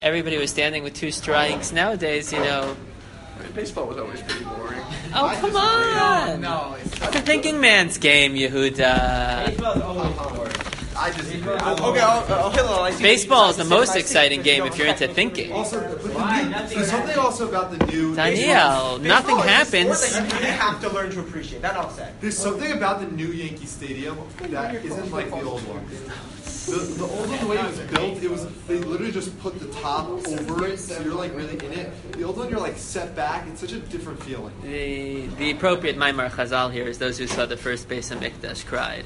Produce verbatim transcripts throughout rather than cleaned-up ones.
Everybody was standing with two strikes. Nowadays, you know. Baseball was always pretty boring. Oh, I come on! No, no, it's, it's a thinking man's game, Yehuda. Baseball is always boring. I just okay. I'll, I'll hit a little. Baseball is the most exciting game if you're into thinking. Also, there's something also about the new. Danielle, nothing happens. You have to learn to appreciate. That I'll say. There's something about the new Yankee Stadium that isn't like the old one. The, the old one, the way it was built, it was they literally just put the top over it, so you're like really in it. The old one, you're like set back. It's such a different feeling. The the appropriate Maimar Chazal here is those who saw the first base of Mikdash cried.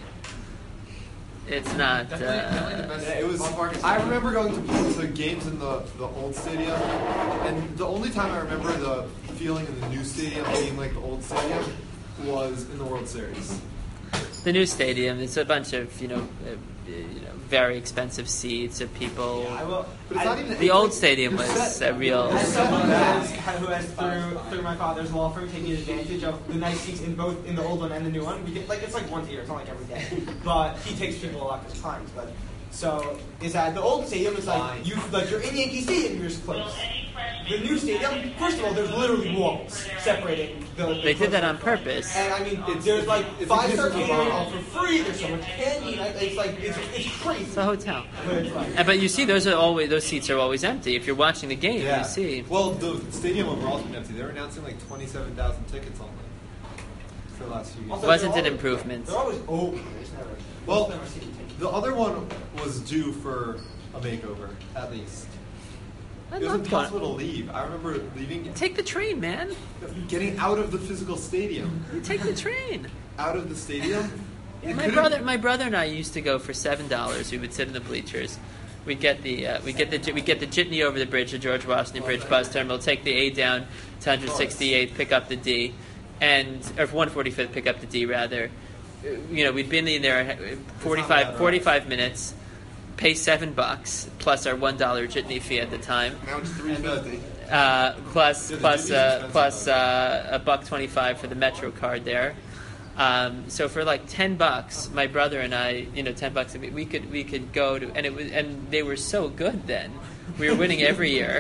It's not. Uh, yeah, it was. I remember going to, to games in the, the old stadium, and the only time I remember the feeling in the new stadium being like the old stadium was in the World Series. The new stadium, it's a bunch of you know, uh, you know, very expensive seats of people. Yeah, I will, but it's I, not even the old stadium was a real. As someone who has, who has through through my father's law firm taken advantage of the nice seats in both in the old one and the new one, we get like it's like once a year, it's not like every day. But he takes people a lot of times. But so is that the old stadium is like you like you're in Yankee Stadium, you're just close. The new stadium, first of all, there's literally walls separating the. the they did that on purpose. And I mean, it's, there's like five star catering all for free. There's so much candy. It's like it's it's crazy. It's a hotel. But, it's like, uh, but you see, those are always those seats are always empty. If you're watching the game, yeah. you see. Well, the stadium overall has been empty. They're announcing like twenty-seven thousand tickets only for the last few years. Also, Wasn't an improvement? They're always open. There's never. Well, never seen the other one was due for a makeover, at least. I'm It was not impossible going- to leave. I remember leaving, Take the train, man. getting out of the physical stadium. You take the train. Out of the stadium? It My could've- brother, my brother and I used to go for seven dollars. We would sit in the bleachers. We get the uh, we get the we get the jitney over the bridge, the George Washington Bridge bus terminal. Take the A down to one sixty-eighth, pick up the D, and or one forty-fifth, pick up the D rather. Uh, You know, we'd been in there forty-five, forty-five minutes. Pay seven bucks plus our one dollar jitney fee at the time. Now it's three fifty. Uh, plus Yeah, the plus jitney's uh, expensive, plus though. uh, a buck twenty five for the Metro card there. Um, so for like ten bucks, my brother and I, you know, ten bucks a week, we could we could go to, and it was and they were so good then. We were winning every year,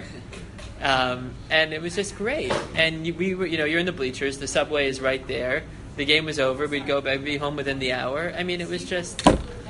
um, and it was just great. And you- we were, you know, you're in the bleachers. The subway is right there. The game was over. We'd go back, be home within the hour. I mean, it was just.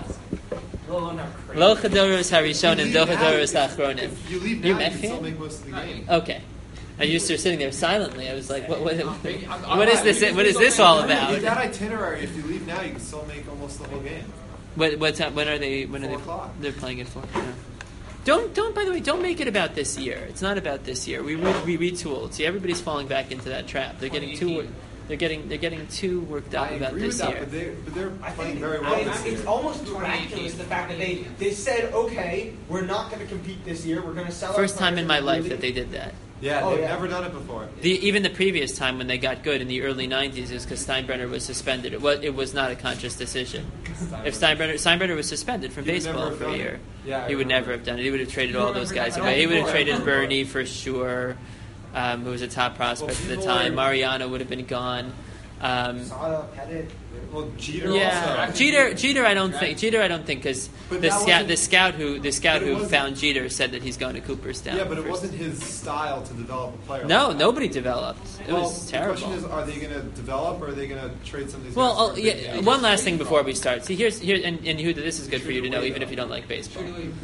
Lo chadoros harishonim, do chadoros hachronim. If you leave You now, you met can still him? make most of the game. Okay. And you were sitting there silently. I was like, "What? What, what is this? What is this all With that about?" itinerary, if you leave now, you can still make almost the whole game. What, what's up? When are they? When are Four they? o'clock. They're playing at four. Yeah. Don't don't. By the way, don't make it about this year. It's not about this year. We re- we retooled. See, everybody's falling back into that trap. They're getting too. They're getting they're getting too worked up I about agree this with that, year. but, they, but they're I playing think very well I mean, this year. it's almost miraculous the fact that they, they said, okay, we're not going to compete this year. We're going to sell. our First time players in my life really- that they did that. Yeah, Oh, they've yeah. never done it before. The, even the previous time when they got good in the early nineties is because Steinbrenner was suspended. It was, it was not a conscious decision. If Steinbrenner, Steinbrenner was suspended from He would baseball never have for a done year, it. Yeah, I he would remember. never have done it. He would have traded You all don't those remember guys that? away. He would have I traded remember. Bernie for sure, um, who was a top prospect Well, at the people time. are- Mariano would have been gone. Um, Sada, Pettit. Well, Jeter yeah, also. Jeter. Jeter, I don't think. Jeter, I don't think because But the that scout, wasn't- the scout who the scout but it who wasn't- found Jeter said that he's going to Cooperstown. Yeah, but it first. wasn't his style to develop a player. No, like that. nobody developed. It well, was terrible. The question is, are they going to develop, or are they going to trade some of these? Well, guys oh, for a big yeah. name? One last thing before we start. See, here's here, and, and Yehuda, this is good for you to know, even if you don't like baseball.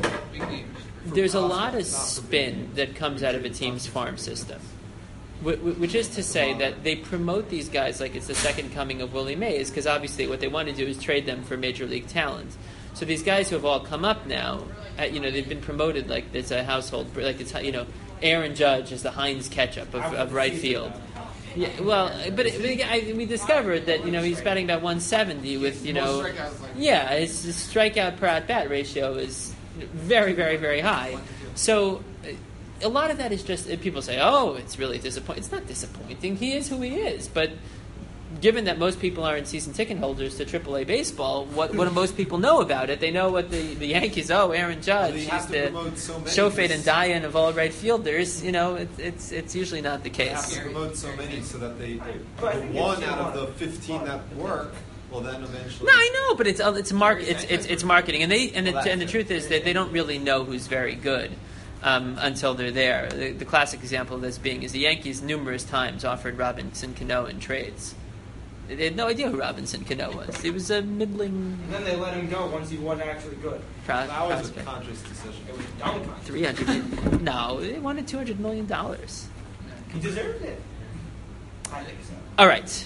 There's a lot of spin that comes out of a team's farm system, Wh- wh- which is to say that they promote these guys like it's the second coming of Willie Mays, because obviously what they want to do is trade them for major league talent. So these guys who have all come up now, uh, you know, they've been promoted like it's a household, like it's you know, Aaron Judge is the Heinz ketchup of, of right field. Yeah, well, but it, but I, we discovered that you know he's batting about one seventy with you know, yeah, his, his strikeout per at bat ratio is very, very, very high. So uh, a lot of that is just people say, "Oh, it's really disappointing." It's not disappointing. He is who he is. But given that most people aren't season ticket holders to triple A baseball, what what do most people know about it? They know what the, the Yankees. Oh, Aaron Judge, They he's have to the promote so many. Shofet and Dayan of all right fielders. You know, it's it's it's usually not the They have case. to promote so many so that they, But I the think one it's out of too the fifteen that work will then eventually. No, I know, but it's uh, it's mark it's, it's it's marketing, and they and the Well, that's and the it. truth is that they don't really know who's very good. um, until they're there. The, the classic example of this being is the Yankees numerous times offered Robinson Cano in trades. They had no idea who Robinson Cano was. He was a middling. And then they let him go once he wasn't actually good. Pro- That was prospect. a conscious decision. It was dumb. Con- Three hundred. No, they wanted two hundred million dollars. He deserved it. I think so. All right.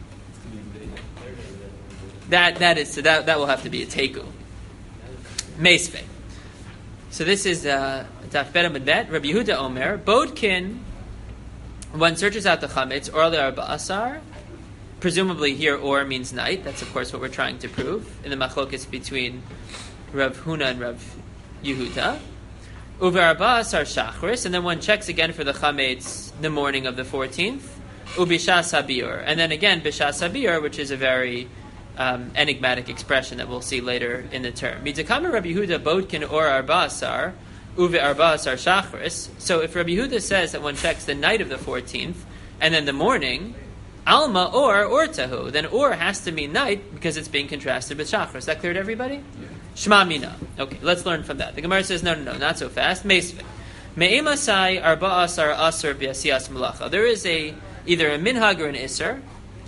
That that is so that that will have to be a teiku. Meisvei. So this is uh, Daf Bet Amud Bet. Rabbi Yehuda Omer Bodkin. One searches out the chametz or the arba asar. Presumably here or means night. That's of course what we're trying to prove in the machlokes between Rav Huna and Rav Yehuda. Uve arba asar shachris, and then one checks again for the chametz the morning of the fourteenth. Ubishas habir, and then again bishas habir, which is a very um, enigmatic expression that we'll see later in the term. Mitakama Rabbi Yehuda bodkin or arba asar, uve arba asar shachris. So if Rabbi Yehuda says that one checks the night of the fourteenth and then the morning, alma or or tahu, then or has to mean night because it's being contrasted with shachris. Is that clear to everybody? Yeah. Shema mina. Okay, let's learn from that. The Gemara says no, no, no, not so fast. Meisvei. Me'emasai arba asar asar bi'asiyas malacha. There is a either a minhag or an isser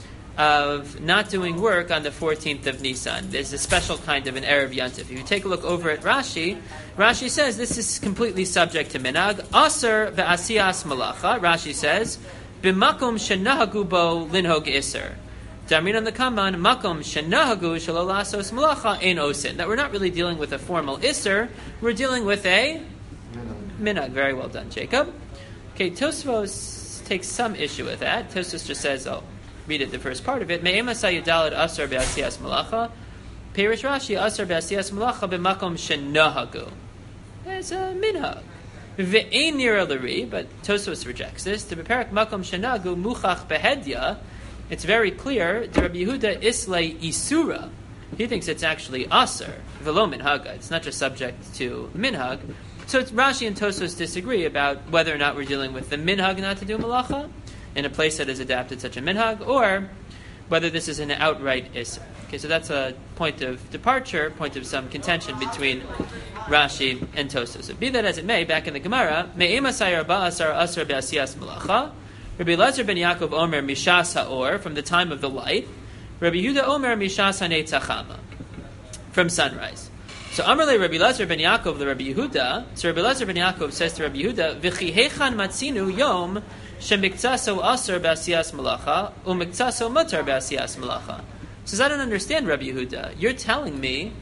of not doing work on the fourteenth of Nisan. There's a special kind of an erev yantif. If you take a look over at Rashi, Rashi says this is completely subject to minhag. Asar be'asiyas malacha. Rashi says b'makom shenahagu bo linhog isser. Damin on the kaman makom shenahagu shalolasos malacha ein osin. That we're not really dealing with a formal isser. We're dealing with a minhag. Very well done, Jacob. Okay, Tosfos takes some issue with that. Tosfos just says, "Oh, read it." The first part of it. Me'ema sayidalad asar be'asiyas malacha. Perish Rashi asar be'asiyas malacha b'makom shenahagu. That's a minhag. Ve'ein nira l'ri, but Tosfos rejects this. To beperak makom shenahagu muchach behedya. It's very clear. To Rabbi Yehuda islay isura. He thinks it's actually asar v'lo minhaga. It's not just subject to minhag. So it's Rashi and Tosfos disagree about whether or not we're dealing with the minhag not to do malacha in a place that has adapted such a minhag, or whether this is an outright isser. Okay, so that's a point of departure, point of some contention between Rashi and Tosfos. So be that as it may, back in the Gemara, me'ema sayar ba'asar asar be'asiyas malacha. Rabbi Elazar ben Yaakov Omer mishas ha'or, from the time of the light. Rabbi Yehuda Omer mishas ha'neitzachama, from sunrise. So Amarle Rabbi Elazar ben Yaakov the Rabbi Yehuda. So Rabbi Elazar ben Yaakov says to Rabbi Yehuda, "V'chi hechan matzinu yom shemiktaso aser be'asiyas malacha umiktaso mutar be'asiyas malacha." Says, I don't understand, Rabbi Yehuda. You're telling me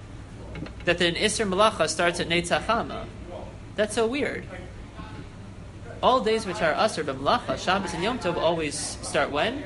that an iser malacha starts at neitzachama. That's so weird. All days which are aser b'malacha, Shabbos and Yom Tov, always start when?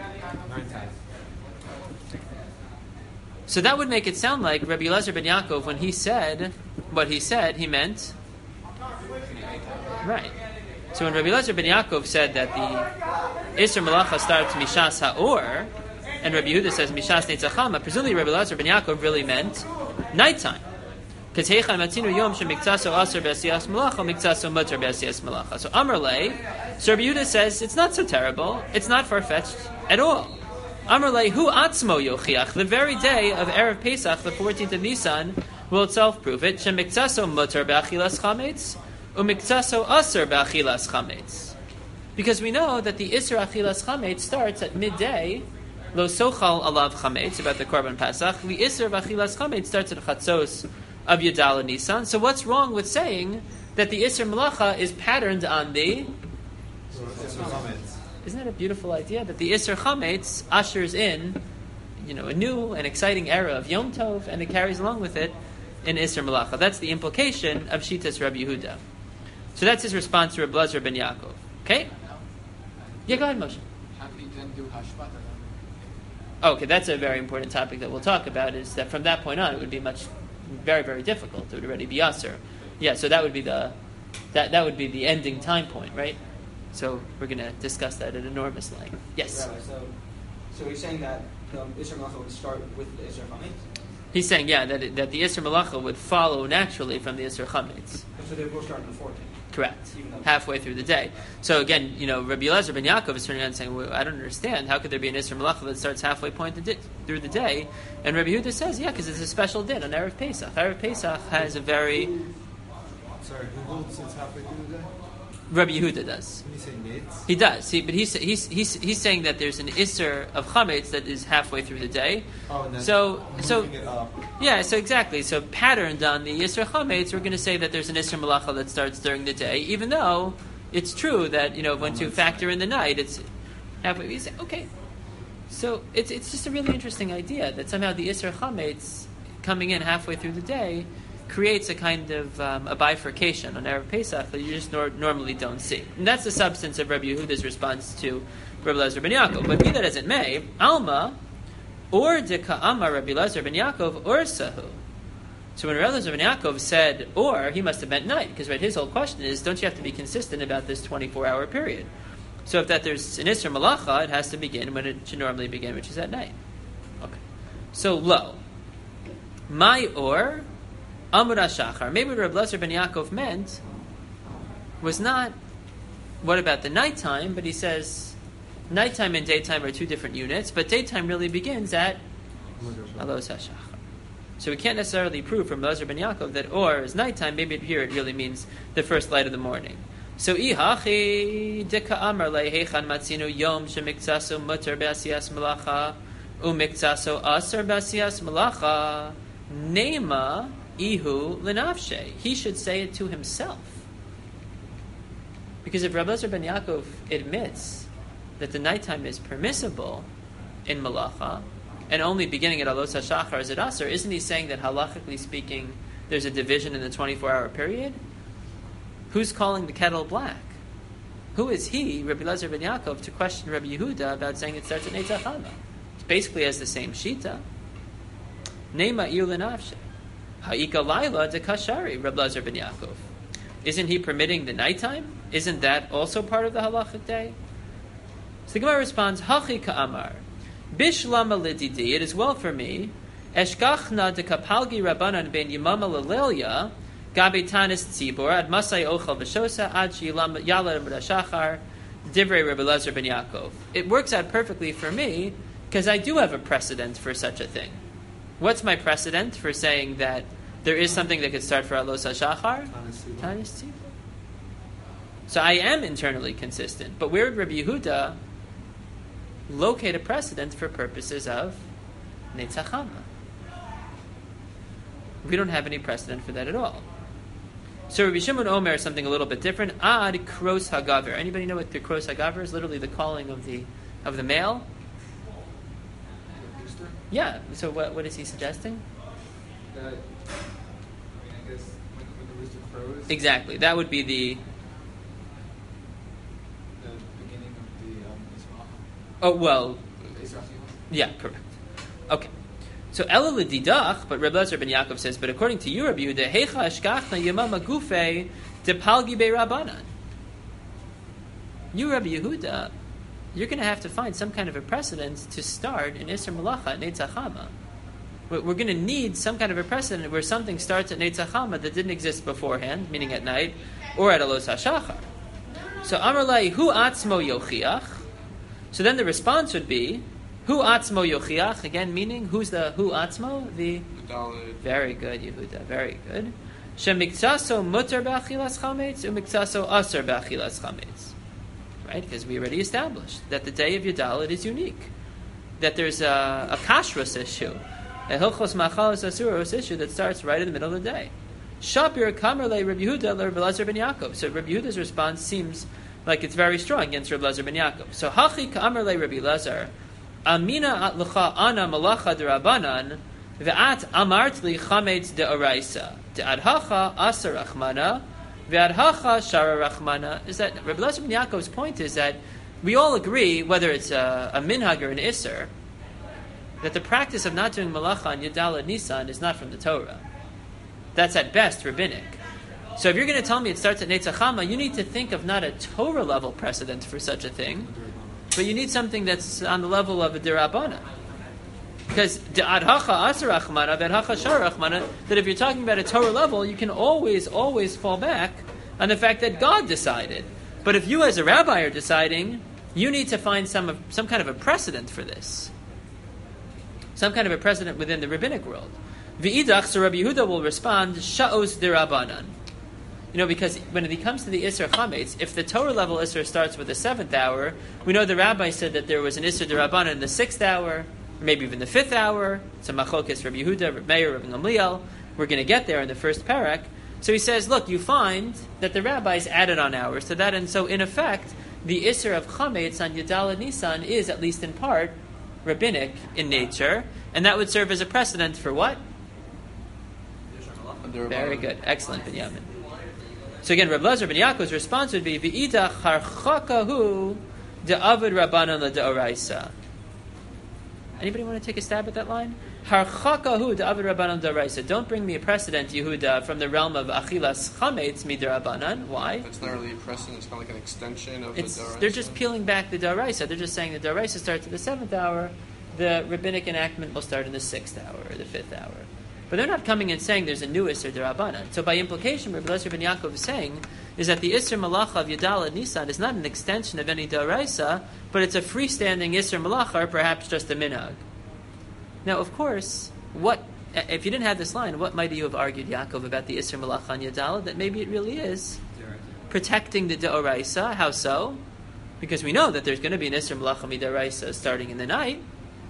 So that would make it sound like Rabbi Elazar ben Yaakov, when he said what he said, he meant right. So when Rabbi Elazar ben Yaakov said that the Isser Malacha starts Mishas Ha'or, and Rabbi Yehuda says Mishas Neitzachama, presumably Rabbi Elazar ben Yaakov really meant nighttime. Because Heichal Matzinu Yom Shemiktaso Aser Be'asiyas Malacha, Miktaso Mutar Be'asiyas Malacha. So Amarle, so Rabbi Yehuda says it's not so terrible, it's not far-fetched at all. Amarle hu atzmo yochiach. The very day of Erev Pesach, the fourteenth of Nisan, will itself prove it. Shemiktaso mutar be'achilas chametz, umiktaso aser be'achilas chametz. Because we know that the iser achilas chametz starts at midday. Lo sochal alav chametz, about the korban Pesach. The iser achilas chametz starts at chatzos of Yudala Nisan. So what's wrong with saying that the iser malacha is patterned on the? Isn't that a beautiful idea? That the Isser Chametz ushers in, you know, a new and exciting era of Yom Tov, and it carries along with it an Isser Malacha. That's the implication of Shitas Rabbi Yehuda. So that's his response to Rabbi Elazar ben Yaakov. Okay? Yeah, go ahead, Moshe. How can you then do Hashvat? Oh, okay, that's a very important topic that we'll talk about, is that from that point on it would be much, very, very difficult. It would already be Aser. Yeah, so that would be the, that, that would be the ending time point, right? So we're going to discuss that at enormous length. Yes? Rabbi, so, so he's saying that the Isser Malacha would start with the Isser Chametz? He's saying, yeah, that it, that the Isser Malacha would follow naturally from the Isser Chametz. So they will start on the fourteenth? Correct. Halfway through the day. So again, you know, Rabbi Elazar ben Yaakov is turning around and saying, well, I don't understand. How could there be an Isser Malacha that starts halfway point the di- through the day? And Rabbi Yehuda says, yeah, because it's a special din on Erev Pesach. Erev Pesach has a very... Sorry, who holds it's halfway through the day? Rabbi Yehuda does. When you say nates? He does. See, but he's he's he's he's saying that there's an isser of chametz that is halfway through the day. Oh, and then So so moving it up. yeah, so exactly. So patterned on the isser chametz, we're going to say that there's an isser malacha that starts during the day, even though it's true that you know when to factor in the night, it's halfway. You say okay. So it's it's just a really interesting idea that somehow the isser chametz coming in halfway through the day creates a kind of um, a bifurcation on Erev Pesach that you just nor- normally don't see. And that's the substance of Rabbi Yehuda's response to Rabbi Lezer ben Yaakov. But be that as it may, Alma, or de Ka'ama Rabbi Lezer ben Yaakov, or Sahu. So when Rabbi Lezer ben Yaakov said, or, he must have meant night, because right, his whole question is, don't you have to be consistent about this twenty-four hour period? So if that there's an Isser Malacha, it has to begin when it should normally begin, which is at night. Okay. So, lo. My or, Amud HaShachar. Maybe what Rabbi Lezer ben Yaakov meant was not, what about the nighttime? But he says, nighttime and daytime are two different units, but daytime really begins at Alos HaShachar. So we can't necessarily prove from Rabbi Lezer ben Yaakov that or is nighttime. Maybe here it really means the first light of the morning. So ihachi deka amar lehechan matzinu yom shemikzaso muter be'asiyas malacha umikzaso aser be'asiyas malacha nema ihu lenafshe. He should say it to himself. Because if Rabbi Lezer ben Yaakov admits that the nighttime is permissible in malacha and only beginning at Alos HaShachar is at Aser, isn't he saying that halachically speaking there's a division in the twenty-four hour period? Who's calling the kettle black? Who is he, Rabbi Lezer ben Yaakov, to question Rabbi Yehuda about saying it starts at Netzach Hama? It basically has the same shita. Nema iu lenafshe. Ha'ika laila de kashari, Rabbi Lezer ben Yaakov. Isn't he permitting the nighttime? Isn't that also part of the halachic day? So the Gemara responds, Hachi ka'amar. Bishlama lididi, it is well for me. Eshkachna de kapalgi rabbanan ben yimama lelelya. Gabi tanis tzibor ad masai ochel v'shosa ad sheyala b'dashachar divrei Rabbi Lezer ben Yaakov. It works out perfectly for me because I do have a precedent for such a thing. What's my precedent for saying that there is something that could start for Alos HaShachar? Tanis tzibor. So I am internally consistent, but where would Rabbi Yehuda locate a precedent for purposes of Netzach Hama? We don't have any precedent for that at all. So Rabbi Shimon Omer is something a little bit different. Ad kros hagaver. Anybody know what the kros hagaver is? Literally the calling of the of the male. Yeah. So what what is he suggesting? That, I mean, I guess when, when the rooster crows. Exactly. That would be the. The beginning of the um, Ismail. Oh well. Israel. Yeah. Correct. Okay. So Ela l'didach, but Rabbi Lezer ben Yaakov says, but according to you, Rabbi Yehuda, heicha eshkachna yemama gufe depalgi be'rabanan. You, Rabbi Yehuda, you're going to have to find some kind of a precedent to start in Isser Malacha at Netzach Hama. We're going to need some kind of a precedent where something starts at Netzach Hama that didn't exist beforehand, meaning at night, or at Alos HaShachar. So Amar lai hu atzmo yochiach. So then the response would be, Hu atzmo yochiach, again meaning, who's the hu atzmo? The very good, Yehuda, very good. Shemikzaso muter b'achilas chametz, umikzaso aser b'achilas chametz. Right? Because we already established that the day of Yudalit is unique. That there's a, a kashrus issue, a hilchos machalos asuros issue that starts right in the middle of the day. Shapir kamerle Rabbi Yehuda le Rabbi Lezer ben Yaakov. So Rabbi Yehuda's response seems like it's very strong against Rabbi Lezer ben Yaakov. So hachi kamerle Rabbi Lezer. Amina atlecha ana malacha derabanan ve'at amart li chametz de'oraisa de'adhacha asa rachmana ve'adhacha shara rachmana. Is that Rabbi Lezer ben Yaakov's point is that we all agree, whether it's a, a minhag or an isser, that the practice of not doing malacha on Yudalad Nisan is not from the Torah. That's at best rabbinic. So if you're going to tell me it starts at Netzach Hama, you need to think of not a Torah level precedent for such a thing, but you need something that's on the level of a derabana. Because adhacha asar rachmana, adhacha shar rachmana, that if you're talking about a Torah level, you can always, always fall back on the fact that God decided. But if you as a rabbi are deciding, you need to find some of, some kind of a precedent for this. Some kind of a precedent within the rabbinic world. V'idach, so Rabbi Yehuda will respond, sha'os derabanan. You know, because when it comes to the Isser Chametz, if the Torah level Isser starts with the seventh hour, we know the rabbi said that there was an Isser D'Rabbanan in the sixth hour, or maybe even the fifth hour. It's a Machokes, Rabbi Yehuda, Rabbi Meir, Rabbi Gamliel. We're going to get there in the first parak. So he says, look, you find that the rabbis added on hours to that, and so in effect, the Isser of Chametz on Yudala Nisan is, at least in part, rabbinic in nature, and that would serve as a precedent for what? Very good. Excellent, Binyamin. So again, Reb Lezer ben Yaakov's response would be, V'idach harchakahu de'avid rabbanan l'de'oraisa. Anybody want to take a stab at that line? Harchakahu de'avid rabbanan l'de'oraisa. Don't bring me a precedent, Yehuda, from the realm of achilas chametz midrabanan. Why? It's not really a precedent. It's kind of like an extension of it's, the Daraisa. They're just peeling back the Daraisa. They're just saying the Daraisa starts at the seventh hour. The rabbinic enactment will start in the sixth hour or the fifth hour. But they're not coming and saying there's a new Isser D'Rabbanan. So by implication, Rabbi Lezer ben Yaakov is saying is that the Isser Malacha of Yudala Nisan is not an extension of any D'Oraisa, but it's a freestanding Isser Malacha, or perhaps just a minhag. Now, of course, what if you didn't have this line, what might you have argued, Yaakov, about the Isser Malacha on Yudala? That maybe it really is protecting the D'Oraisa. How so? Because we know that there's going to be an Isser Malacha Mid'Oraisa starting in the night.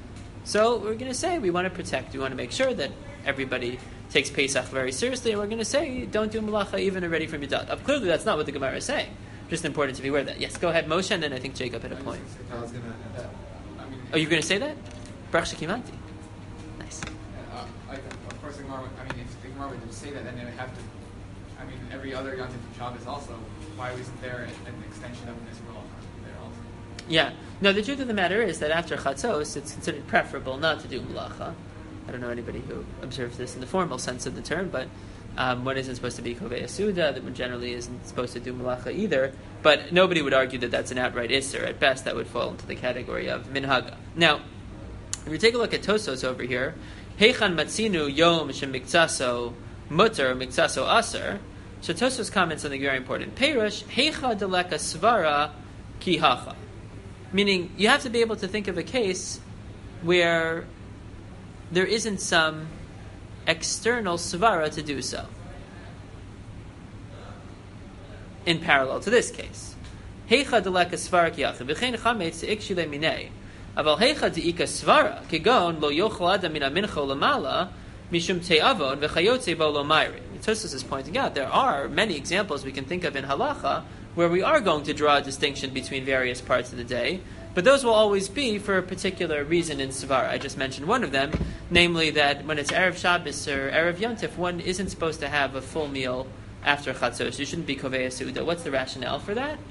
So we're going to say we want to protect, we want to make sure that everybody takes Pesach very seriously, and we're going to say don't do Malacha even already from Yudala. Uh, clearly that's not what the Gemara is saying. Just important to be aware of that. Yes, go ahead, Moshe, and then I think Jacob had a point. I was going to add that. I mean, oh, you're going to say that? Baruch Shekimanti. Nice. Uh, like, of course, the Gemara would, I mean, if the Gemara would say that, then they would have to, I mean, every other Yom Tov Shabbos also, why wasn't there an extension of this Malacha there also? Yeah. No, the truth of the matter is that after Chatzos, it's considered preferable not to do Malacha. I don't know anybody who observes this in the formal sense of the term, but um, one isn't supposed to be Kovei Asuda, that one generally isn't supposed to do Malacha either, but nobody would argue that that's an outright Isser. At best, that would fall into the category of Minhaga. Now, if we take a look at Tosos over here, Heichan Matzinu Yom Shem Miktsaso Mutter Miktsaso Aser, so Tosos comments something very important. Perush Heicha Deleka Svara Ki Hacha. Meaning, you have to be able to think of a case where there isn't some external svara to do so. In parallel to this case. Heicha deleka svara ki yacha, v'chein chametz ikshile minei. Aval heicha deika svara, kegon lo yochel adam min amincho lamala, mishum te'avon v'chayotze bo lo mayri. Tosfos is pointing out there are many examples we can think of in halacha where we are going to draw a distinction between various parts of the day, but those will always be for a particular reason in Svara. I just mentioned one of them, namely that when it's Erev Shabbos or Erev Yontif, one isn't supposed to have a full meal after Chatzos. You shouldn't be Kovei Suda. What's the rationale for that?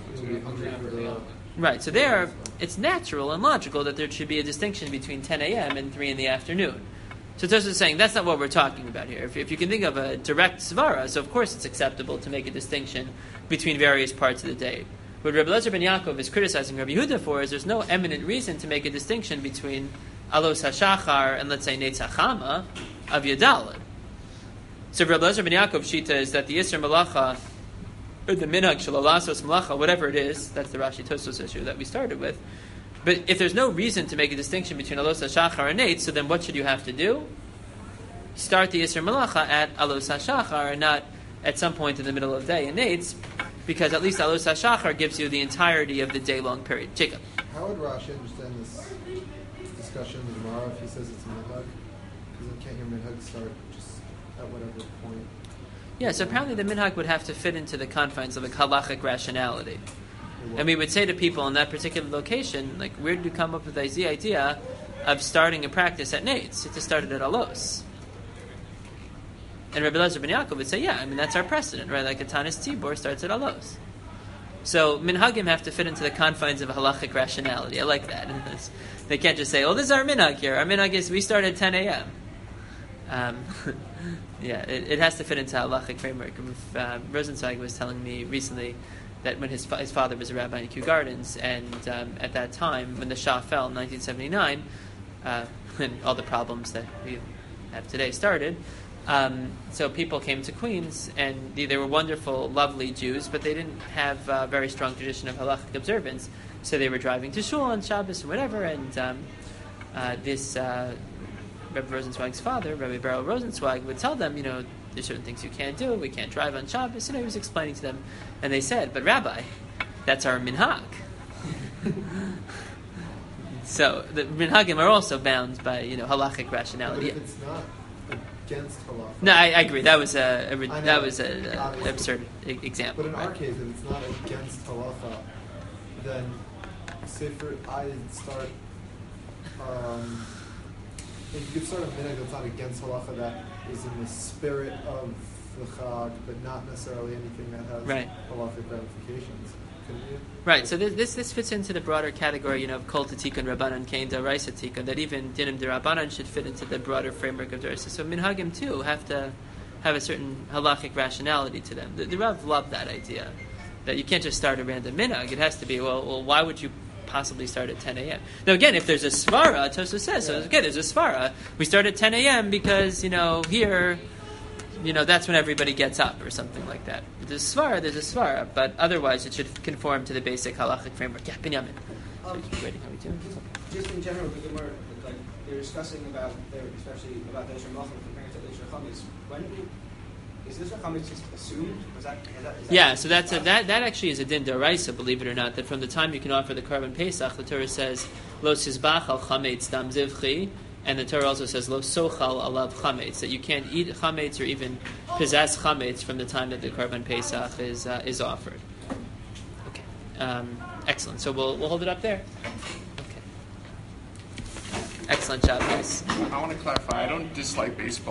Right, so there, it's natural and logical that there should be a distinction between ten a.m. and three in the afternoon. So Tosfos is saying that's not what we're talking about here. If, if you can think of a direct Svara, so of course it's acceptable to make a distinction between various parts of the day. What Rabbi Lezer ben Yaakov is criticizing Rabbi Yehuda for is there's no eminent reason to make a distinction between Alos HaShachar and, let's say, Netz HaChama of Yadalad. So Rabbi Lezer ben Yaakov Shita is that the Yisr Malacha, or the Minhag Shalalasos Malacha, whatever it is, that's the Rashi Tosfos issue that we started with. But if there's no reason to make a distinction between Alos HaShachar and Netz, so then what should you have to do? Start the Yisr Malacha at Alos HaShachar and not at some point in the middle of the day in Netz, because at least Alos HaShachar gives you the entirety of the day-long period. Jacob. How would Rashi understand this discussion in the Gemara if he says it's minhag? Because can't your minhag start just at whatever point? Yeah, so apparently the minhag would have to fit into the confines of a halachic rationality. And we would say to people in that particular location, like, where did you come up with the idea of starting a practice at Netz? It just started at Alos. And Rabbi Lezer ben Yaakov would say, yeah, I mean, that's our precedent, right? Like a Tanis Tzibor starts at Alos. So minhagim have to fit into the confines of a halachic rationality. I like that. They can't just say, oh, this is our minhag here. Our minhag is we start at ten a.m. Um, yeah, it, it has to fit into a halachic framework. Uh, Rosenzweig was telling me recently that when his, fa- his father was a rabbi in Kew Gardens, and um, at that time, when the Shah fell in nineteen seventy-nine, uh, when all the problems that we have today started, Um, so people came to Queens, and they, they were wonderful, lovely Jews, but they didn't have a very strong tradition of halachic observance. So they were driving to shul on Shabbos or whatever, and um, uh, this uh, Rabbi Rosenzweig's father, Rabbi Beryl Rosenzweig, would tell them, you know, there's certain things you can't do. We can't drive on Shabbos. And he was explaining to them, and they said, "But Rabbi, that's our minhag." So the minhagim are also bound by you know halachic rationality. But if it's not against halacha. No, I, I agree. That was a, a I that know, was an absurd e- example. But in right? our case, if it's not against halacha, then say for I start, um, if you could start a minhag that's not against halacha, that is in the spirit of the chag, but not necessarily anything that has Right. halachic ramifications. Couldn't you? Right, so this, this this fits into the broader category, you know, of kol tikun rabbanan kain daraisa tikun, that even dinim derabbanan should fit into the broader framework of daraisa. So minhagim too have to have a certain halachic rationality to them. The, the Rav loved that idea, that you can't just start a random minhag. It has to be, well, well why would you possibly start at ten a.m.? Now again, if there's a svara, Tosfos says, so okay, there's a svara. We start at ten a.m. because, you know, here, you know, that's when everybody gets up or something like that. If there's a svara, there's a svara, but otherwise it should conform to the basic halachic framework. Yeah, Binyamin. Um, Waiting, how are we doing? Just in general, the Gemara, like they're discussing about, their, especially about those Ramachim comparing to Isra Chametz. When do, is Isra Chametz just assumed? Was that, is that, is that Yeah, so that's a, that that actually is a din deraisa, believe it or not. That from the time you can offer the korban pesach, the Torah says lo sizbach al chametz dam zivchi, and the Torah also says lo sochal alav chametz, that you can't eat chametz or even possess chametz from the time that the korban pesach is uh, is offered. Okay, um, excellent. So we'll we'll hold it up there. Okay, excellent job, guys. I want to clarify. I don't dislike baseball.